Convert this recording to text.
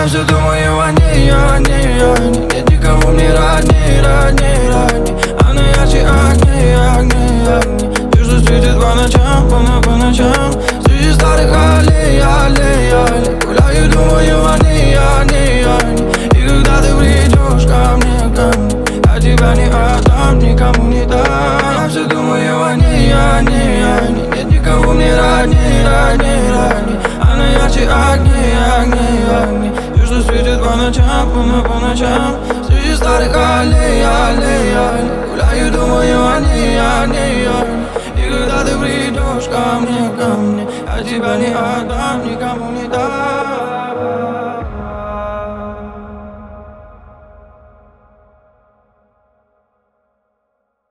Я все думаю о ней, о ней, о ней. Нет никого мне родней, родней, родней. Она ярче огней, огней, огней. Ты что светит по ночам, по ночам. Среди старых аллей, аллей, аллей. Гуляю, думаю о ней, о ней, о ней. И когда ты придешь ко мне, я тебя не отдам, никому не дам. Я все думаю о ней, о ней, о ней. Нет никого мне родней, родней, родней. Она ярче огней, огней, огней. Ты что светит по ночам, по ночам. Среди старых аллей, аллей, аллей. Гуляю, думаю о ней, о ней, о ней. И когда ты придешь ко мне, я тебя не отдам, никому не дам.